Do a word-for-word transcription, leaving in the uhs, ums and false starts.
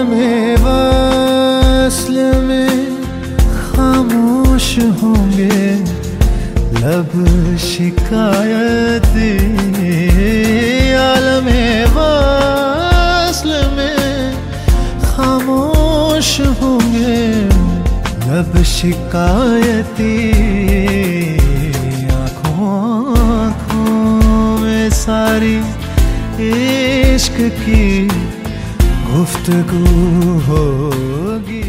आलमे वस्ल में खामोश होंगे लब शिकायती। आलमे वस्ल में खामोश होंगे लब शिकायती। आँखों आँखों में सारी इश्क की गुफ्तगू होगी।